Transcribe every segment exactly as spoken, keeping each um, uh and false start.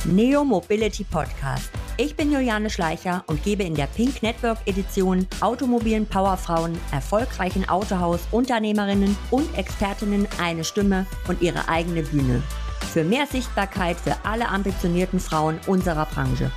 Neo Mobility Podcast. Ich bin Juliane Schleicher und gebe in der Pink Network Edition automobilen Powerfrauen, erfolgreichen Autohaus-Unternehmerinnen und Expertinnen eine Stimme und ihre eigene Bühne. Für mehr Sichtbarkeit für alle ambitionierten Frauen unserer Branche.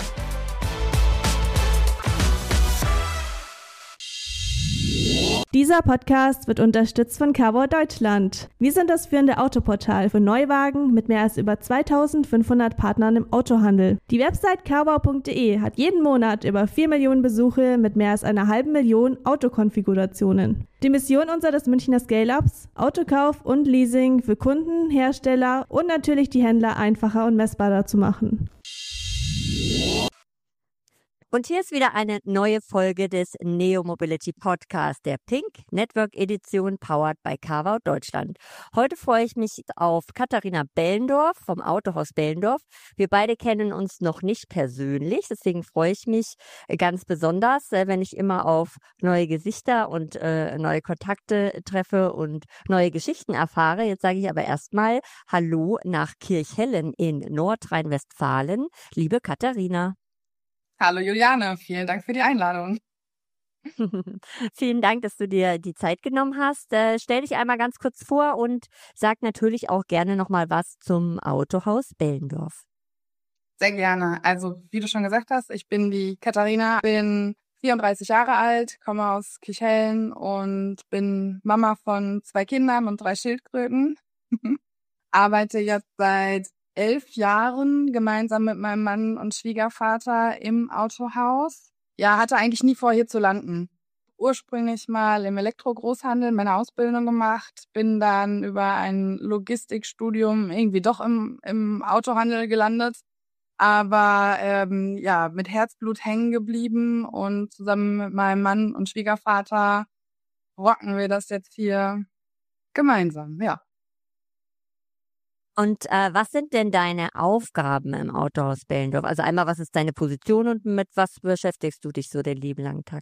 Dieser Podcast wird unterstützt von Carwow Deutschland. Wir sind das führende Autoportal für Neuwagen mit mehr als über zweitausendfünfhundert Partnern im Autohandel. Die Website carwow punkt de hat jeden Monat über vier Millionen Besuche mit mehr als einer halben Million Autokonfigurationen. Die Mission unseres Münchner Scale-Ups: Autokauf und Leasing für Kunden, Hersteller und natürlich die Händler einfacher und messbarer zu machen. Und hier ist wieder eine neue Folge des Neo Mobility Podcast, der Pink Network Edition, powered by Carwow Deutschland. Heute freue ich mich auf Katharina Bellendorf vom Autohaus Bellendorf. Wir beide kennen uns noch nicht persönlich, deswegen freue ich mich ganz besonders, wenn ich immer auf neue Gesichter und äh, neue Kontakte treffe und neue Geschichten erfahre. Jetzt sage ich aber erstmal Hallo nach Kirchhellen in Nordrhein-Westfalen, liebe Katharina. Hallo Juliane, vielen Dank für die Einladung. Vielen Dank, dass du dir die Zeit genommen hast. Äh, stell dich einmal ganz kurz vor und sag natürlich auch gerne nochmal was zum Autohaus Bellendorf. Sehr gerne. Also wie du schon gesagt hast, ich bin die Katharina, bin vierunddreißig Jahre alt, komme aus Kirchhellen und bin Mama von zwei Kindern und drei Schildkröten. Arbeite jetzt seit elf Jahren gemeinsam mit meinem Mann und Schwiegervater im Autohaus. Ja, hatte eigentlich nie vor, hier zu landen. Ursprünglich mal im Elektro-Großhandel meine Ausbildung gemacht, bin dann über ein Logistikstudium irgendwie doch im, im Autohandel gelandet, aber ähm, ja, mit Herzblut hängen geblieben und zusammen mit meinem Mann und Schwiegervater rocken wir das jetzt hier gemeinsam, ja. Und äh, was sind denn deine Aufgaben im Autohaus Bellendorf? Also einmal, was ist deine Position und mit was beschäftigst du dich so den lieben langen Tag?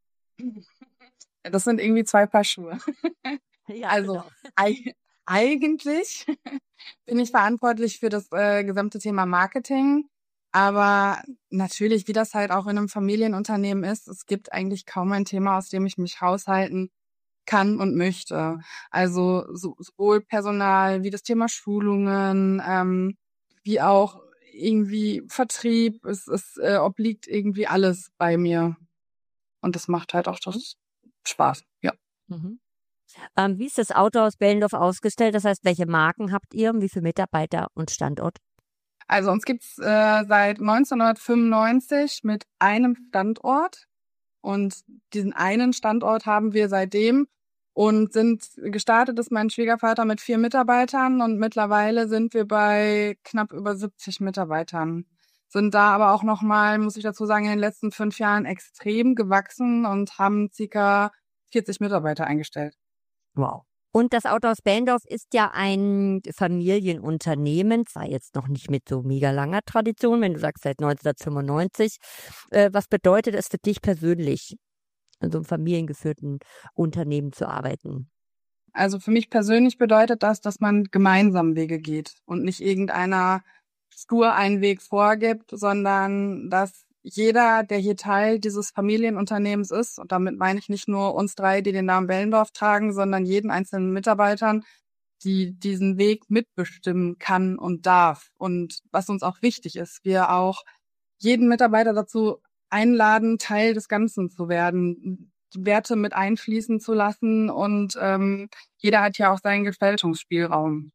Das sind irgendwie zwei Paar Schuhe. Ja, also genau. eig- eigentlich bin ich verantwortlich für das äh, gesamte Thema Marketing. Aber natürlich, wie das halt auch in einem Familienunternehmen ist, es gibt eigentlich kaum ein Thema, aus dem ich mich raushalten kann und möchte. Also so, sowohl Personal wie das Thema Schulungen, ähm, wie auch irgendwie Vertrieb. Es, es äh, obliegt irgendwie alles bei mir. Und das macht halt auch das Spaß, ja. Mhm. Ähm, wie ist das Autohaus Bellendorf ausgestellt? Das heißt, welche Marken habt ihr und wie viele Mitarbeiter und Standort? Also uns gibt's äh, seit neunzehnhundertfünfundneunzig mit einem Standort. Und diesen einen Standort haben wir seitdem und sind gestartet ist mein Schwiegervater mit vier Mitarbeitern und mittlerweile sind wir bei knapp über siebzig Mitarbeitern. Sind da aber auch nochmal, muss ich dazu sagen, in den letzten fünf Jahren extrem gewachsen und haben circa vierzig Mitarbeiter eingestellt. Wow. Und das Autohaus Bellendorf ist ja ein Familienunternehmen, zwar jetzt noch nicht mit so mega langer Tradition, wenn du sagst seit neunzehnhundertfünfundneunzig. Äh, was bedeutet es für dich persönlich, in so einem familiengeführten Unternehmen zu arbeiten? Also für mich persönlich bedeutet das, dass man gemeinsam Wege geht und nicht irgendeiner stur einen Weg vorgibt, sondern dass jeder, der hier Teil dieses Familienunternehmens ist, und damit meine ich nicht nur uns drei, die den Namen Bellendorf tragen, sondern jeden einzelnen Mitarbeitern, die diesen Weg mitbestimmen kann und darf. Und was uns auch wichtig ist, wir auch jeden Mitarbeiter dazu einladen, Teil des Ganzen zu werden, die Werte mit einfließen zu lassen und ähm, jeder hat ja auch seinen Gestaltungsspielraum.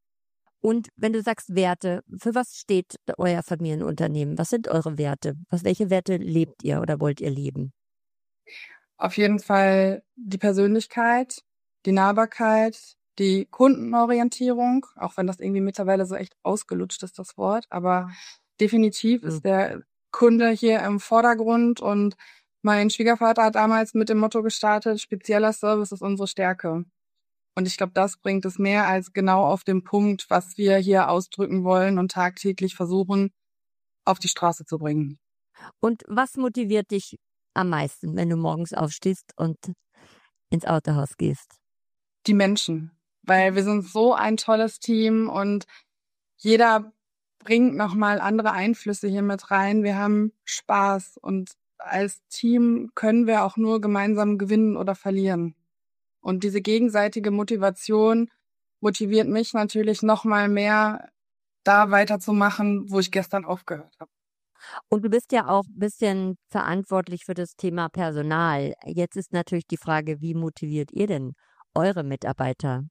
Und wenn du sagst Werte, für was steht euer Familienunternehmen? Was sind eure Werte? Was, welche Werte lebt ihr oder wollt ihr leben? Auf jeden Fall die Persönlichkeit, die Nahbarkeit, die Kundenorientierung, auch wenn das irgendwie mittlerweile so echt ausgelutscht ist, das Wort, aber definitiv Mhm. ist der Kunde hier im Vordergrund und mein Schwiegervater hat damals mit dem Motto gestartet, spezieller Service ist unsere Stärke. Und ich glaube, das bringt es mehr als genau auf den Punkt, was wir hier ausdrücken wollen und tagtäglich versuchen, auf die Straße zu bringen. Und was motiviert dich am meisten, wenn du morgens aufstehst und ins Autohaus gehst? Die Menschen, weil wir sind so ein tolles Team und jeder bringt nochmal andere Einflüsse hier mit rein. Wir haben Spaß und als Team können wir auch nur gemeinsam gewinnen oder verlieren. Und diese gegenseitige Motivation motiviert mich natürlich nochmal mehr, da weiterzumachen, wo ich gestern aufgehört habe. Und du bist ja auch ein bisschen verantwortlich für das Thema Personal. Jetzt ist natürlich die Frage, wie motiviert ihr denn eure Mitarbeiter?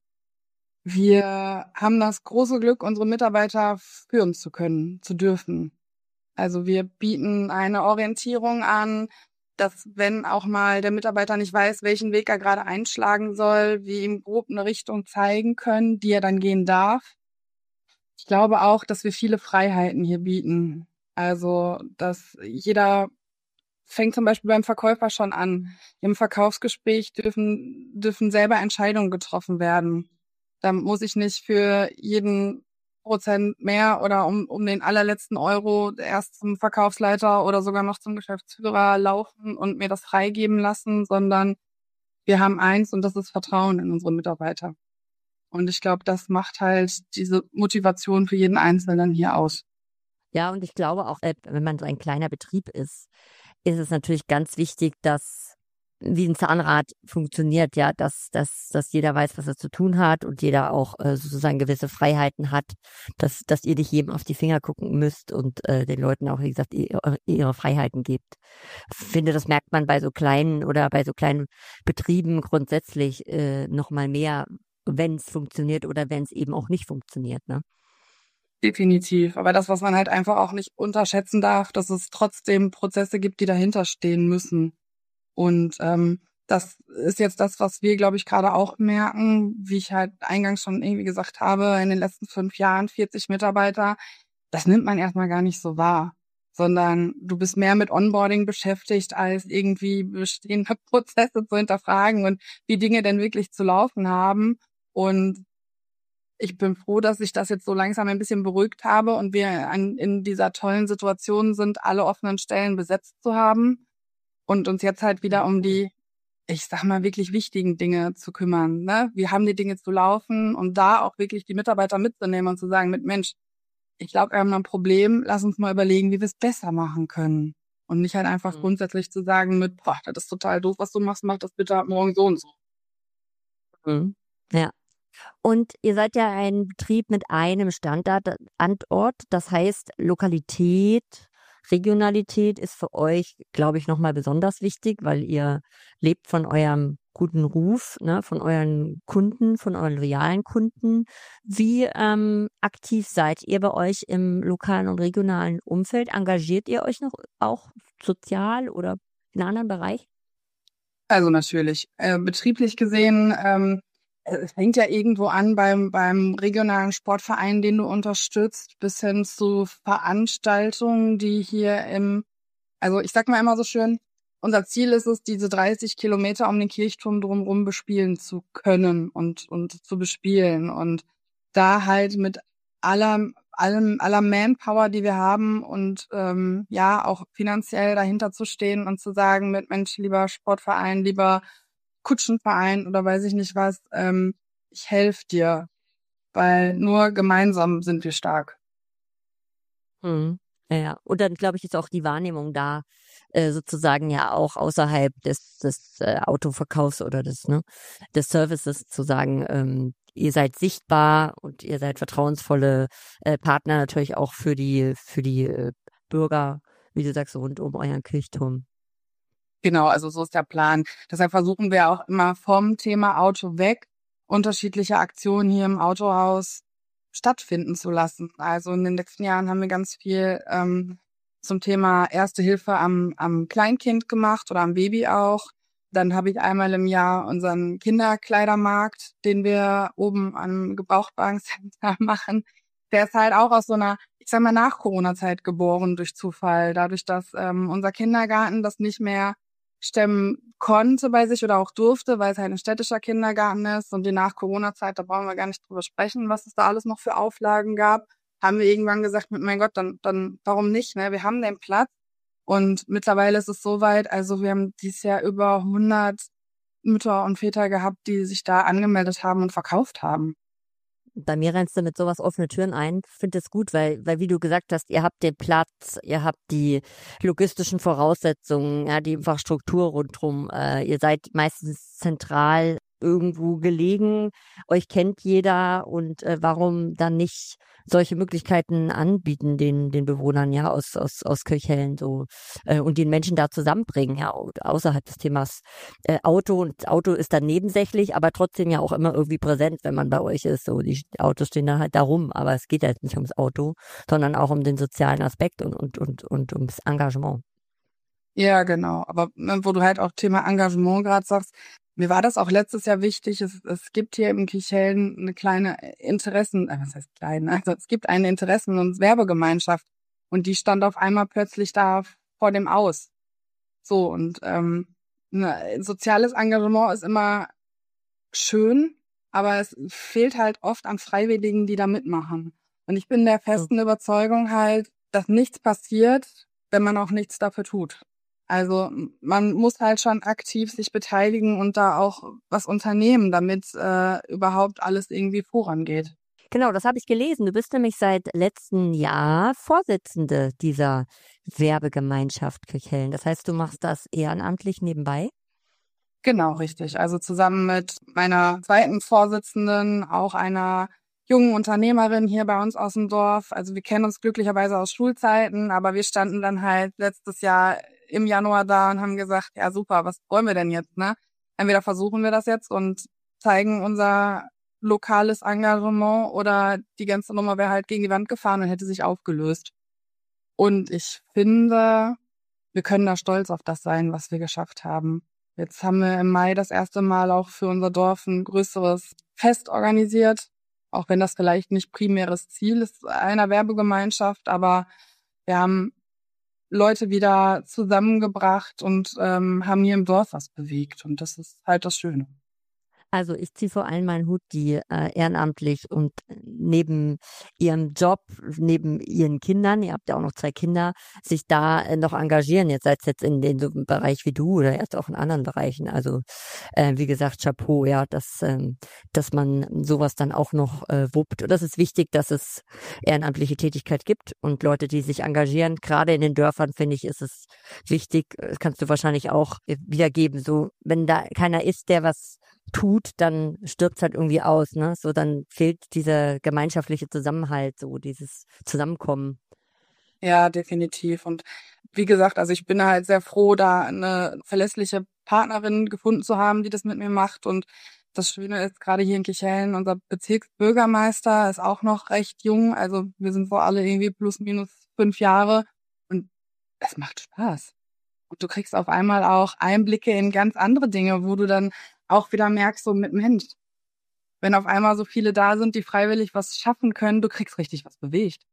Wir haben das große Glück, unsere Mitarbeiter führen zu können, zu dürfen. Also wir bieten eine Orientierung an, dass wenn auch mal der Mitarbeiter nicht weiß, welchen Weg er gerade einschlagen soll, wir ihm grob eine Richtung zeigen können, die er dann gehen darf. Ich glaube auch, dass wir viele Freiheiten hier bieten. Also, dass jeder fängt zum Beispiel beim Verkäufer schon an. Im Verkaufsgespräch dürfen, dürfen selber Entscheidungen getroffen werden. Da muss ich nicht für jeden Prozent mehr oder um, um den allerletzten Euro erst zum Verkaufsleiter oder sogar noch zum Geschäftsführer laufen und mir das freigeben lassen, sondern wir haben eins und das ist Vertrauen in unsere Mitarbeiter. Und ich glaube, das macht halt diese Motivation für jeden Einzelnen hier aus. Ja, und ich glaube auch, wenn man so ein kleiner Betrieb ist, ist es natürlich ganz wichtig, dass wie ein Zahnrad funktioniert, ja, dass, dass, dass jeder weiß, was er zu tun hat und jeder auch äh, sozusagen gewisse Freiheiten hat, dass, dass ihr nicht jedem auf die Finger gucken müsst und äh, den Leuten auch, wie gesagt, ihre, ihre Freiheiten gebt. Ich finde, das merkt man bei so kleinen oder bei so kleinen Betrieben grundsätzlich äh, noch mal mehr, wenn es funktioniert oder wenn es eben auch nicht funktioniert, ne? Definitiv. Aber das, was man halt einfach auch nicht unterschätzen darf, dass es trotzdem Prozesse gibt, die dahinter stehen müssen. Und ähm, das ist jetzt das, was wir, glaube ich, gerade auch merken, wie ich halt eingangs schon irgendwie gesagt habe, in den letzten fünf Jahren vierzig Mitarbeiter, das nimmt man erstmal gar nicht so wahr, sondern du bist mehr mit Onboarding beschäftigt, als irgendwie bestehende Prozesse zu hinterfragen und wie Dinge denn wirklich zu laufen haben. Und ich bin froh, dass ich das jetzt so langsam ein bisschen beruhigt habe und wir an, in dieser tollen Situation sind, alle offenen Stellen besetzt zu haben und uns jetzt halt wieder um die, ich sag mal, wirklich wichtigen Dinge zu kümmern. Ne? Wir haben die Dinge zu laufen und da auch wirklich die Mitarbeiter mitzunehmen und zu sagen, mit Mensch, ich glaube, wir haben ein Problem, lass uns mal überlegen, wie wir es besser machen können. Und nicht halt einfach mhm. grundsätzlich zu sagen mit, boah, das ist total doof, was du machst, mach das bitte ab morgen so und so. Mhm. Ja. Und ihr seid ja ein Betrieb mit einem Standort, Standort. Das heißt, Lokalität, Regionalität ist für euch, glaube ich, nochmal besonders wichtig, weil ihr lebt von eurem guten Ruf, ne, von euren Kunden, von euren loyalen Kunden. Wie ähm, aktiv seid ihr bei euch im lokalen und regionalen Umfeld? Engagiert ihr euch noch auch sozial oder in einem anderen Bereich? Also natürlich. Äh, betrieblich gesehen, ähm, es fängt ja irgendwo an beim beim regionalen Sportverein, den du unterstützt, bis hin zu Veranstaltungen, die hier im, also ich sag mal immer so schön, unser Ziel ist es, diese dreißig Kilometer um den Kirchturm drumherum bespielen zu können und und zu bespielen und da halt mit aller allem aller Manpower, die wir haben und ähm, ja auch finanziell dahinter zu stehen und zu sagen, mit Mensch, lieber Sportverein, lieber Kutschenverein oder weiß ich nicht was, ähm, ich helfe dir, weil nur gemeinsam sind wir stark. Mhm. Ja, und dann glaube ich, ist auch die Wahrnehmung da, äh, sozusagen ja auch außerhalb des, des äh, Autoverkaufs oder des, ne, des Services zu sagen, ähm, ihr seid sichtbar und ihr seid vertrauensvolle äh, Partner natürlich auch für die, für die äh, Bürger, wie du sagst, rund um euren Kirchturm. Genau, also so ist der Plan. Deshalb versuchen wir auch immer vom Thema Auto weg, unterschiedliche Aktionen hier im Autohaus stattfinden zu lassen. Also in den letzten Jahren haben wir ganz viel ähm, zum Thema Erste Hilfe am, am Kleinkind gemacht oder am Baby auch. Dann habe ich einmal im Jahr unseren Kinderkleidermarkt, den wir oben am Gebrauchtwagencenter machen. Der ist halt auch aus so einer, ich sag mal, Nach-Corona-Zeit geboren durch Zufall. Dadurch, dass ähm, unser Kindergarten das nicht mehr stemmen konnte bei sich oder auch durfte, weil es halt ein städtischer Kindergarten ist und die Nach-Corona-Zeit, da brauchen wir gar nicht drüber sprechen, was es da alles noch für Auflagen gab, haben wir irgendwann gesagt, mein Gott, dann, dann warum nicht, ne? Wir haben den Platz und mittlerweile ist es soweit, also wir haben dieses Jahr über hundert Mütter und Väter gehabt, die sich da angemeldet haben und verkauft haben. Bei mir rennst du mit sowas offene Türen ein. Ich finde es gut, weil, weil wie du gesagt hast, ihr habt den Platz, ihr habt die logistischen Voraussetzungen, ja, die Infrastruktur rundherum. Äh, ihr seid meistens zentral irgendwo gelegen, euch kennt jeder und äh, warum dann nicht solche Möglichkeiten anbieten den den Bewohnern ja aus aus aus Kirchhellen so äh, und den Menschen da zusammenbringen ja au- außerhalb des Themas äh, Auto und das Auto ist dann nebensächlich, aber trotzdem ja auch immer irgendwie präsent, wenn man bei euch ist. So die Autos stehen da halt da rum, aber es geht halt nicht ums Auto, sondern auch um den sozialen Aspekt und und und und ums Engagement. Ja, genau. Aber ne, wo du halt auch Thema Engagement gerade sagst, mir war das auch letztes Jahr wichtig. Es, es gibt hier im Kirchhellen eine kleine Interessen, äh, was heißt klein? Also es gibt eine Interessen- und Werbegemeinschaft und die stand auf einmal plötzlich da vor dem Aus. So und ähm, ne, soziales Engagement ist immer schön, aber es fehlt halt oft an Freiwilligen, die da mitmachen. Und ich bin der festen Überzeugung halt, dass nichts passiert, wenn man auch nichts dafür tut. Also man muss halt schon aktiv sich beteiligen und da auch was unternehmen, damit äh, überhaupt alles irgendwie vorangeht. Genau, das habe ich gelesen. Du bist nämlich seit letztem Jahr Vorsitzende dieser Werbegemeinschaft Kirchhellen. Das heißt, du machst das ehrenamtlich nebenbei? Genau, richtig. Also zusammen mit meiner zweiten Vorsitzenden, auch einer jungen Unternehmerin hier bei uns aus dem Dorf. Also wir kennen uns glücklicherweise aus Schulzeiten, aber wir standen dann halt letztes Jahr im Januar da und haben gesagt, ja super, was wollen wir denn jetzt, ne? Entweder versuchen wir das jetzt und zeigen unser lokales Engagement oder die ganze Nummer wäre halt gegen die Wand gefahren und hätte sich aufgelöst. Und ich finde, wir können da stolz auf das sein, was wir geschafft haben. Jetzt haben wir im Mai das erste Mal auch für unser Dorf ein größeres Fest organisiert, auch wenn das vielleicht nicht primäres Ziel ist einer Werbegemeinschaft, aber wir haben Leute wieder zusammengebracht und ähm, haben hier im Dorf was bewegt und das ist halt das Schöne. Also ich ziehe vor allem meinen Hut, die äh, ehrenamtlich und neben ihrem Job, neben ihren Kindern, ihr habt ja auch noch zwei Kinder, sich da äh, noch engagieren. Jetzt seid jetzt in den so einem Bereich wie du oder erst auch in anderen Bereichen. Also äh, wie gesagt, Chapeau, ja, dass ähm, dass man sowas dann auch noch äh, wuppt. Und das ist wichtig, dass es ehrenamtliche Tätigkeit gibt und Leute, die sich engagieren. Gerade in den Dörfern, finde ich, ist es wichtig. Das kannst du wahrscheinlich auch äh, wiedergeben. So, wenn da keiner ist, der was tut, dann stirbt es halt irgendwie aus, ne? So, dann fehlt dieser gemeinschaftliche Zusammenhalt, so dieses Zusammenkommen. Ja, definitiv. Und wie gesagt, also ich bin halt sehr froh, da eine verlässliche Partnerin gefunden zu haben, die das mit mir macht. Und das Schöne ist, gerade hier in Kirchhellen, unser Bezirksbürgermeister ist auch noch recht jung. Also wir sind so alle irgendwie plus minus fünf Jahre. Und es macht Spaß. Und du kriegst auf einmal auch Einblicke in ganz andere Dinge, wo du dann auch wieder merkst, so mit Mensch, wenn auf einmal so viele da sind, die freiwillig was schaffen können, du kriegst richtig was bewegt.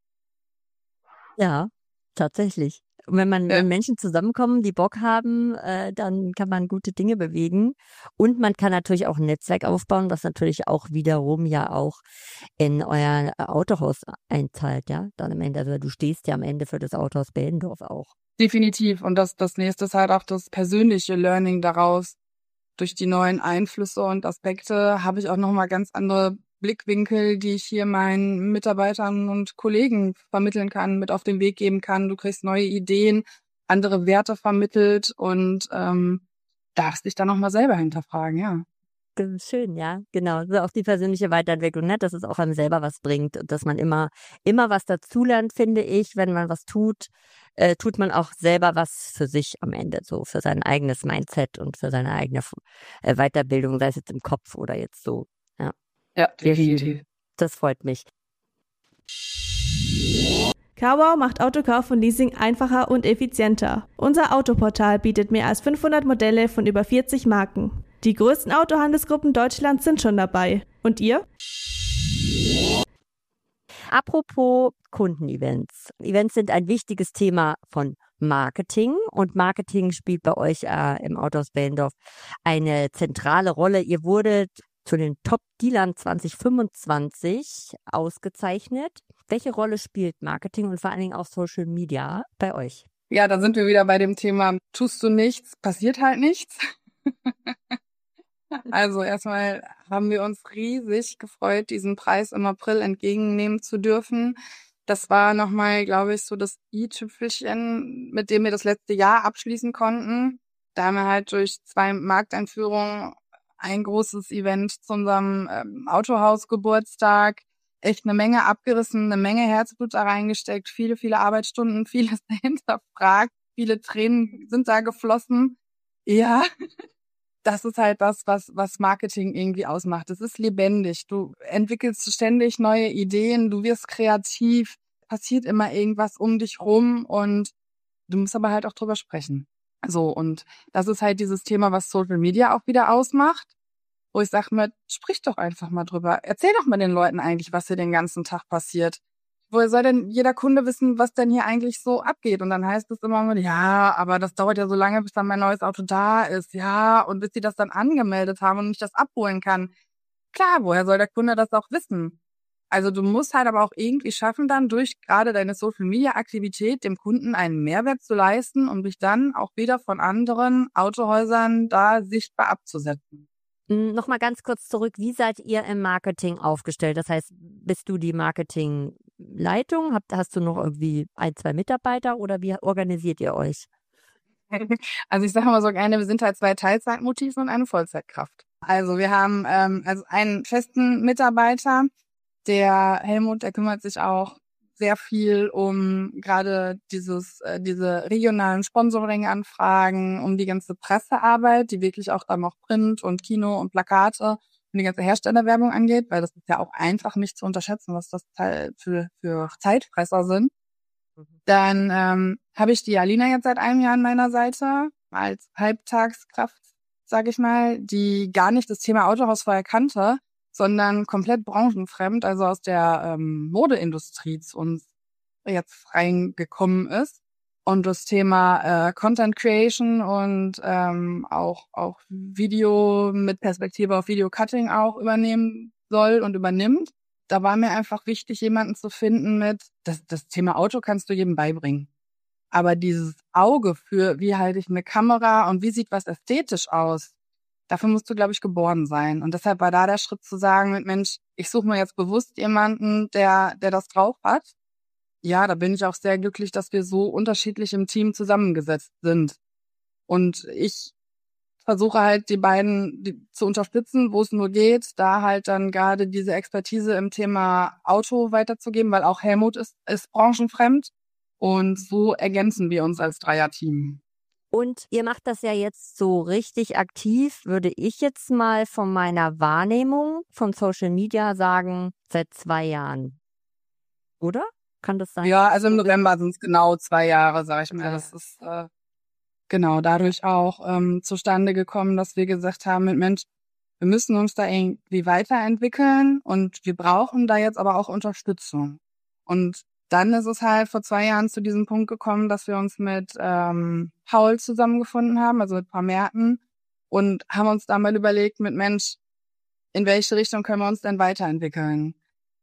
Ja, tatsächlich. Und wenn man, Ja. wenn Menschen zusammenkommen, die Bock haben, äh, dann kann man gute Dinge bewegen. Und man kann natürlich auch ein Netzwerk aufbauen, was natürlich auch wiederum ja auch in euer Autohaus einzahlt, ja. Dann am Ende, also du stehst ja am Ende für das Autohaus Behlendorf auch. Definitiv. Und das, das nächste ist halt auch das persönliche Learning daraus. Durch die neuen Einflüsse und Aspekte habe ich auch nochmal ganz andere Blickwinkel, die ich hier meinen Mitarbeitern und Kollegen vermitteln kann, mit auf den Weg geben kann. Du kriegst neue Ideen, andere Werte vermittelt und ähm, darfst dich dann nochmal selber hinterfragen, ja. Das ist schön, ja, genau. So auch die persönliche Weiterentwicklung, ne? Dass es auch einem selber was bringt und dass man immer, immer was dazulernt, finde ich. Wenn man was tut, äh, tut man auch selber was für sich am Ende, so für sein eigenes Mindset und für seine eigene äh, Weiterbildung, sei es jetzt im Kopf oder jetzt so. Ja, Ja, sehr definitiv. schön. Das freut mich. Carwow macht Autokauf und Leasing einfacher und effizienter. Unser Autoportal bietet mehr als fünfhundert Modelle von über vierzig Marken. Die größten Autohandelsgruppen Deutschlands sind schon dabei. Und ihr? Apropos Kundenevents. Events sind ein wichtiges Thema von Marketing und Marketing spielt bei euch äh, im Autohaus Behlendorf eine zentrale Rolle. Ihr wurdet zu den Top-Dealern zwanzig fünfundzwanzig ausgezeichnet. Welche Rolle spielt Marketing und vor allen Dingen auch Social Media bei euch? Ja, da sind wir wieder bei dem Thema, tust du nichts, passiert halt nichts. Also erstmal haben wir uns riesig gefreut, diesen Preis im April entgegennehmen zu dürfen. Das war nochmal, glaube ich, so das i-Tüpfelchen, mit dem wir das letzte Jahr abschließen konnten. Da haben wir halt durch zwei Markteinführungen ein großes Event zu unserem ähm, Autohaus-Geburtstag, echt eine Menge abgerissen, eine Menge Herzblut da reingesteckt, viele, viele Arbeitsstunden, vieles hinterfragt, viele Tränen sind da geflossen. Ja, das ist halt das, was was Marketing irgendwie ausmacht. Es ist lebendig. Du entwickelst ständig neue Ideen, du wirst kreativ, passiert immer irgendwas um dich rum und du musst aber halt auch drüber sprechen. So, und das ist halt dieses Thema, was Social Media auch wieder ausmacht, wo ich sage mir, sprich doch einfach mal drüber. Erzähl doch mal den Leuten eigentlich, was hier den ganzen Tag passiert. Woher soll denn jeder Kunde wissen, was denn hier eigentlich so abgeht? Und dann heißt es immer nur, ja, aber das dauert ja so lange, bis dann mein neues Auto da ist. Ja, und bis sie das dann angemeldet haben und ich das abholen kann. Klar, woher soll der Kunde das auch wissen? Also du musst halt aber auch irgendwie schaffen, dann durch gerade deine Social-Media-Aktivität dem Kunden einen Mehrwert zu leisten, um dich dann auch wieder von anderen Autohäusern da sichtbar abzusetzen. Nochmal ganz kurz zurück, wie seid ihr im Marketing aufgestellt? Das heißt, bist du die Marketingleitung? Hast, hast du noch irgendwie ein, zwei Mitarbeiter oder wie organisiert ihr euch? Also ich sage mal so gerne, wir sind halt zwei Teilzeitmutis und eine Vollzeitkraft. Also wir haben ähm, also einen festen Mitarbeiter, der Helmut, der kümmert sich auch sehr viel um gerade dieses äh, diese regionalen Sponsoring-Anfragen, um die ganze Pressearbeit, die wirklich auch dann noch Print und Kino und Plakate und die ganze Herstellerwerbung angeht, weil das ist ja auch einfach nicht zu unterschätzen, was das für für Zeitfresser sind. Dann ähm, habe ich die Alina jetzt seit einem Jahr an meiner Seite als Halbtagskraft, sage ich mal, die gar nicht das Thema Autohaus vorher kannte, sondern komplett branchenfremd, also aus der ähm, Modeindustrie zu uns jetzt reingekommen ist und das Thema äh, Content Creation und ähm, auch auch Video mit Perspektive auf Video Cutting auch übernehmen soll und übernimmt. Da war mir einfach wichtig, jemanden zu finden mit, das, das Thema Auto kannst du jedem beibringen. Aber dieses Auge für, wie halte ich eine Kamera und wie sieht was ästhetisch aus, dafür musst du, glaube ich, geboren sein. Und deshalb war da der Schritt zu sagen, mit Mensch, ich suche mir jetzt bewusst jemanden, der der das drauf hat. Ja, da bin ich auch sehr glücklich, dass wir so unterschiedlich im Team zusammengesetzt sind. Und ich versuche halt die beiden die, zu unterstützen, wo es nur geht, da halt dann gerade diese Expertise im Thema Auto weiterzugeben, weil auch Helmut ist, ist branchenfremd. Und so ergänzen wir uns als Dreierteam. Und ihr macht das ja jetzt so richtig aktiv, würde ich jetzt mal von meiner Wahrnehmung von Social Media sagen, seit zwei Jahren. Oder? Kann das sein? Ja, also im November sind es genau zwei Jahre, sag ich mal. Das ist äh, genau dadurch auch ähm, zustande gekommen, dass wir gesagt haben, mit Mensch, wir müssen uns da irgendwie weiterentwickeln und wir brauchen da jetzt aber auch Unterstützung. Und dann ist es halt vor zwei Jahren zu diesem Punkt gekommen, dass wir uns mit ähm, Paul zusammengefunden haben, also mit ein paar Märkten, und haben uns da mal überlegt, mit Mensch, in welche Richtung können wir uns denn weiterentwickeln?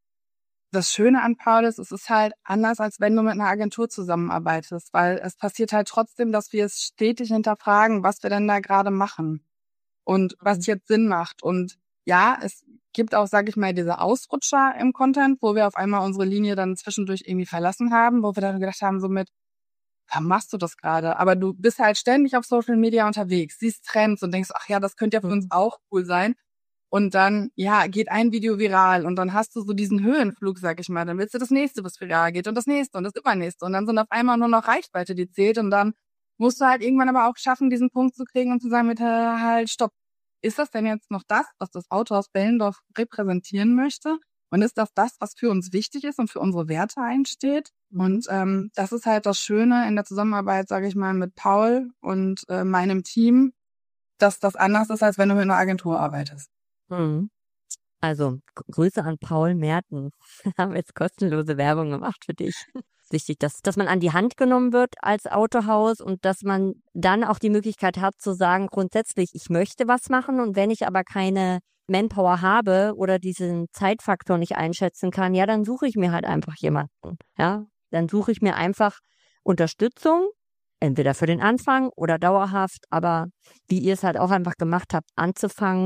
Das Schöne an Paul ist, es ist halt anders, als wenn du mit einer Agentur zusammenarbeitest, weil es passiert halt trotzdem, dass wir es stetig hinterfragen, was wir denn da gerade machen und was jetzt Sinn macht. Und ja, es gibt auch, sage ich mal, diese Ausrutscher im Content, wo wir auf einmal unsere Linie dann zwischendurch irgendwie verlassen haben, wo wir dann gedacht haben, so mit, warum machst du das gerade? Aber du bist halt ständig auf Social Media unterwegs, siehst Trends und denkst, ach ja, das könnte ja für uns auch cool sein. Und dann, ja, geht ein Video viral und dann hast du so diesen Höhenflug, sag ich mal. Dann willst du das nächste, was viral geht und das nächste und das übernächste. Und dann sind auf einmal nur noch Reichweite, die zählt. Und dann musst du halt irgendwann aber auch schaffen, diesen Punkt zu kriegen und zu sagen, mit, halt, stopp. Ist das denn jetzt noch das, was das Autohaus Behlendorf repräsentieren möchte? Und ist das das, was für uns wichtig ist und für unsere Werte einsteht? Und ähm, das ist halt das Schöne in der Zusammenarbeit, sage ich mal, mit Paul und äh, meinem Team, dass das anders ist, als wenn du mit einer Agentur arbeitest. Hm. Also Grüße an Paul Merten. Haben jetzt kostenlose Werbung gemacht für dich. Wichtig, dass, dass man an die Hand genommen wird als Autohaus und dass man dann auch die Möglichkeit hat zu sagen, grundsätzlich, ich möchte was machen und wenn ich aber keine Manpower habe oder diesen Zeitfaktor nicht einschätzen kann, ja, dann suche ich mir halt einfach jemanden. Ja, dann suche ich mir einfach Unterstützung, entweder für den Anfang oder dauerhaft, aber wie ihr es halt auch einfach gemacht habt, anzufangen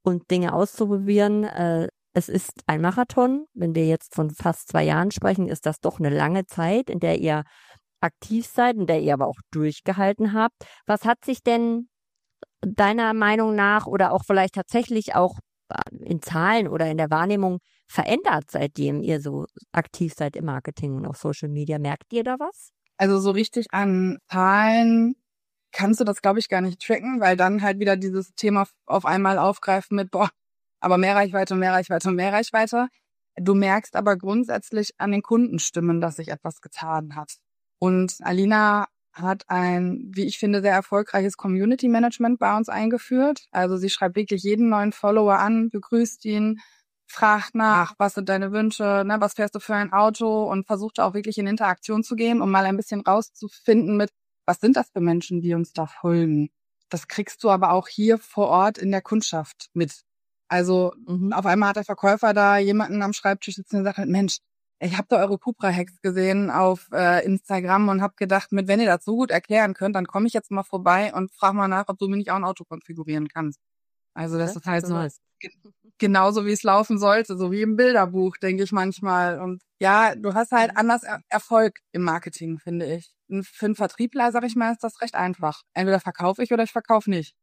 und Dinge auszuprobieren. Äh, es ist ein Marathon. Wenn wir jetzt von fast zwei Jahren sprechen, ist das doch eine lange Zeit, in der ihr aktiv seid, in der ihr aber auch durchgehalten habt. Was hat sich denn deiner Meinung nach oder auch vielleicht tatsächlich auch in Zahlen oder in der Wahrnehmung verändert, seitdem ihr so aktiv seid im Marketing und auf Social Media? Merkt ihr da was? Also so richtig an Zahlen kannst du das, glaube ich, gar nicht tracken, weil dann halt wieder dieses Thema auf einmal aufgreifen mit, boah, aber mehr Reichweite, mehr Reichweite, mehr Reichweite. Du merkst aber grundsätzlich an den Kundenstimmen, dass sich etwas getan hat. Und Alina hat ein, wie ich finde, sehr erfolgreiches Community Management bei uns eingeführt. Also sie schreibt wirklich jeden neuen Follower an, begrüßt ihn, fragt nach, was sind deine Wünsche, ne, was fährst du für ein Auto, und versucht auch wirklich in Interaktion zu gehen, um mal ein bisschen rauszufinden mit, was sind das für Menschen, die uns da folgen. Das kriegst du aber auch hier vor Ort in der Kundschaft mit. Also mhm. auf einmal hat der Verkäufer da jemanden am Schreibtisch sitzen und sagt, Mensch, ich habe da eure Cupra-Hacks gesehen auf äh, Instagram und habe gedacht, mit wenn ihr das so gut erklären könnt, dann komme ich jetzt mal vorbei und frage mal nach, ob du mir nicht auch ein Auto konfigurieren kannst. Also das, das ist halt so ge- genauso, wie es laufen sollte, so wie im Bilderbuch, denke ich manchmal. Und ja, du hast halt anders er- Erfolg im Marketing, finde ich. Und für einen Vertriebler, sag ich mal, ist das recht einfach. Entweder verkaufe ich oder ich verkaufe nicht.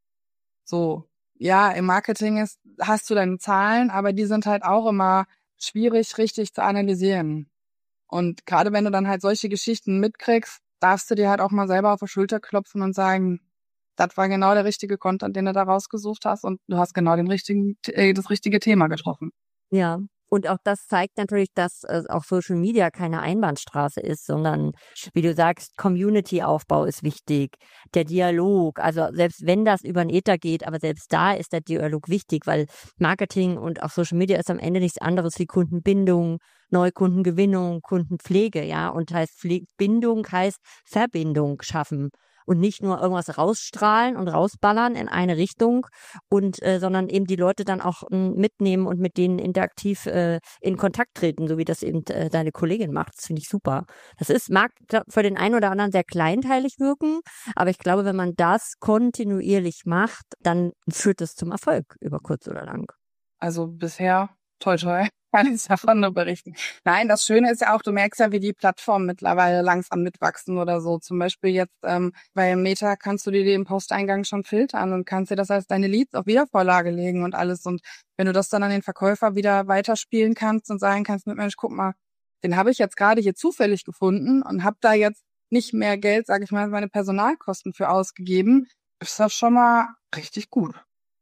So, ja, im Marketing ist, hast du deine Zahlen, aber die sind halt auch immer schwierig richtig zu analysieren. Und gerade wenn du dann halt solche Geschichten mitkriegst, darfst du dir halt auch mal selber auf die Schulter klopfen und sagen, das war genau der richtige Content, den du da rausgesucht hast, und du hast genau den richtigen, äh, das richtige Thema getroffen. Ja. Und auch das zeigt natürlich, dass äh, auch Social Media keine Einbahnstraße ist, sondern, wie du sagst, Community-Aufbau ist wichtig, der Dialog. Also selbst wenn das über den Äther geht, aber selbst da ist der Dialog wichtig, weil Marketing und auch Social Media ist am Ende nichts anderes wie Kundenbindung, Neukundengewinnung, Kundenpflege, ja. Und heißt Pfle- Bindung heißt Verbindung schaffen. Und nicht nur irgendwas rausstrahlen und rausballern in eine Richtung, und äh, sondern eben die Leute dann auch äh, mitnehmen und mit denen interaktiv äh, in Kontakt treten, so wie das eben äh, deine Kollegin macht. Das finde ich super. Das ist, mag für den einen oder anderen sehr kleinteilig wirken, aber ich glaube, wenn man das kontinuierlich macht, dann führt es zum Erfolg über kurz oder lang. Also bisher, toi toi, kann ich davon nur berichten. Nein, das Schöne ist ja auch, du merkst ja, wie die Plattformen mittlerweile langsam mitwachsen oder so. Zum Beispiel jetzt ähm, bei Meta kannst du dir den Posteingang schon filtern und kannst dir das als deine Leads auf Wiedervorlage legen und alles. Und wenn du das dann an den Verkäufer wieder weiterspielen kannst und sagen kannst, mit Mensch, guck mal, den habe ich jetzt gerade hier zufällig gefunden und habe da jetzt nicht mehr Geld, sage ich mal, meine Personalkosten für ausgegeben, ist das schon mal richtig gut.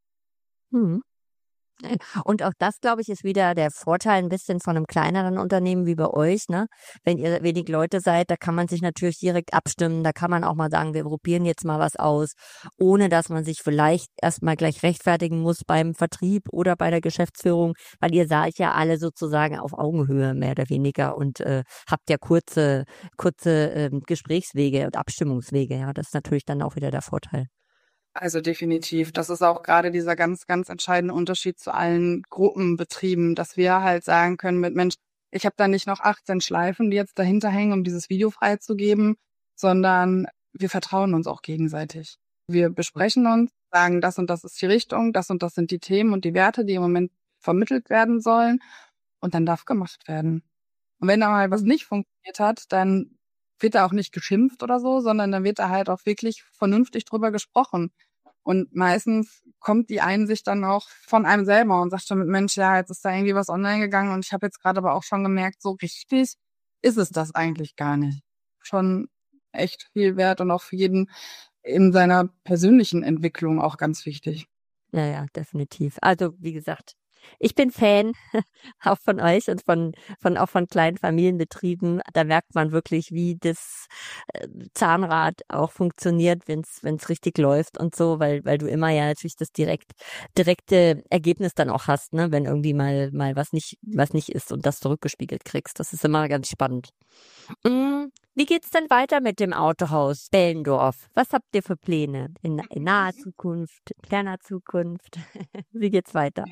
Hm. Und auch das, glaube ich, ist wieder der Vorteil ein bisschen von einem kleineren Unternehmen wie bei euch, ne? Wenn ihr wenig Leute seid, da kann man sich natürlich direkt abstimmen, da kann man auch mal sagen, wir probieren jetzt mal was aus, ohne dass man sich vielleicht erstmal gleich rechtfertigen muss beim Vertrieb oder bei der Geschäftsführung, weil ihr seid ja alle sozusagen auf Augenhöhe mehr oder weniger und äh, habt ja kurze, kurze äh, Gesprächswege und Abstimmungswege, ja, das ist natürlich dann auch wieder der Vorteil. Also definitiv. Das ist auch gerade dieser ganz, ganz entscheidende Unterschied zu allen Gruppenbetrieben, dass wir halt sagen können mit Mensch, ich habe da nicht noch achtzehn Schleifen, die jetzt dahinter hängen, um dieses Video freizugeben, sondern wir vertrauen uns auch gegenseitig. Wir besprechen uns, sagen, das und das ist die Richtung, das und das sind die Themen und die Werte, die im Moment vermittelt werden sollen, und dann darf gemacht werden. Und wenn da mal was nicht funktioniert hat, dann wird da auch nicht geschimpft oder so, sondern dann wird da halt auch wirklich vernünftig drüber gesprochen. Und meistens kommt die Einsicht dann auch von einem selber und sagt schon mit Mensch, ja, jetzt ist da irgendwie was online gegangen und ich habe jetzt gerade aber auch schon gemerkt, so richtig ist es das eigentlich gar nicht. Schon echt viel wert und auch für jeden in seiner persönlichen Entwicklung auch ganz wichtig. Ja, ja, definitiv. Also, wie gesagt, ich bin Fan auch von euch und von, von auch von kleinen Familienbetrieben. Da merkt man wirklich, wie das äh, Zahnrad auch funktioniert, wenn es wenn es richtig läuft und so, weil weil du immer ja natürlich das direkt direkte Ergebnis dann auch hast, ne, wenn irgendwie mal mal was nicht was nicht ist und das zurückgespiegelt kriegst. Das ist immer ganz spannend. Mm, Wie geht's denn weiter mit dem Autohaus Bellendorf? Was habt ihr für Pläne in, in naher Zukunft, in ferner Zukunft? Wie geht's weiter?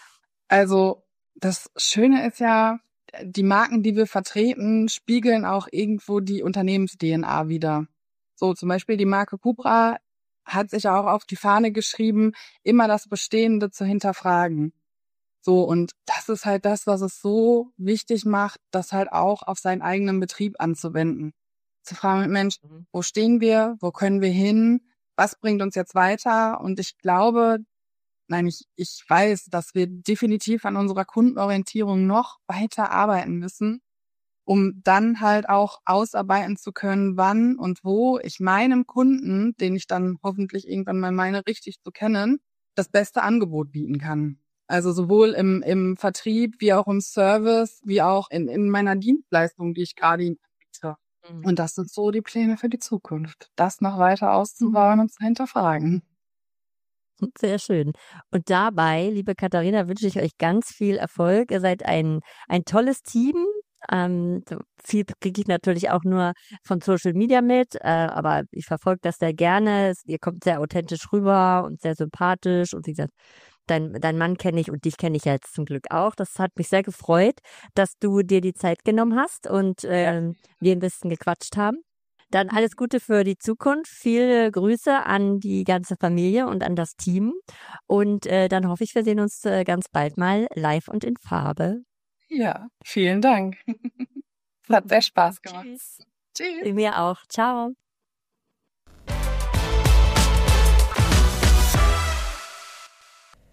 Also das Schöne ist ja, die Marken, die wir vertreten, spiegeln auch irgendwo die Unternehmens-D N A wider. So zum Beispiel die Marke Cupra hat sich auch auf die Fahne geschrieben, immer das Bestehende zu hinterfragen. So, und das ist halt das, was es so wichtig macht, das halt auch auf seinen eigenen Betrieb anzuwenden. Zu fragen, Mensch, wo stehen wir? Wo können wir hin? Was bringt uns jetzt weiter? Und ich glaube, nein, ich, ich weiß, dass wir definitiv an unserer Kundenorientierung noch weiter arbeiten müssen, um dann halt auch ausarbeiten zu können, wann und wo ich meinem Kunden, den ich dann hoffentlich irgendwann mal meine, richtig zu kennen, das beste Angebot bieten kann. Also sowohl im, im Vertrieb, wie auch im Service, wie auch in, in meiner Dienstleistung, die ich gerade ihm anbiete. Mhm. Und das sind so die Pläne für die Zukunft, das noch weiter auszubauen mhm. und zu hinterfragen. Sehr schön. Und dabei, liebe Katharina, wünsche ich euch ganz viel Erfolg. Ihr seid ein, ein tolles Team. Ähm, viel kriege ich natürlich auch nur von Social Media mit, äh, aber ich verfolge das sehr gerne. Ihr kommt sehr authentisch rüber und sehr sympathisch. Und wie gesagt, dein, dein Mann kenne ich und dich kenne ich ja jetzt zum Glück auch. Das hat mich sehr gefreut, dass du dir die Zeit genommen hast und äh, wir ein bisschen gequatscht haben. Dann alles Gute für die Zukunft. Viele Grüße an die ganze Familie und an das Team. Und äh, dann hoffe ich, wir sehen uns äh, ganz bald mal live und in Farbe. Ja, vielen Dank. Es hat sehr Spaß gemacht. Tschüss. Tschüss. Mir auch. Ciao.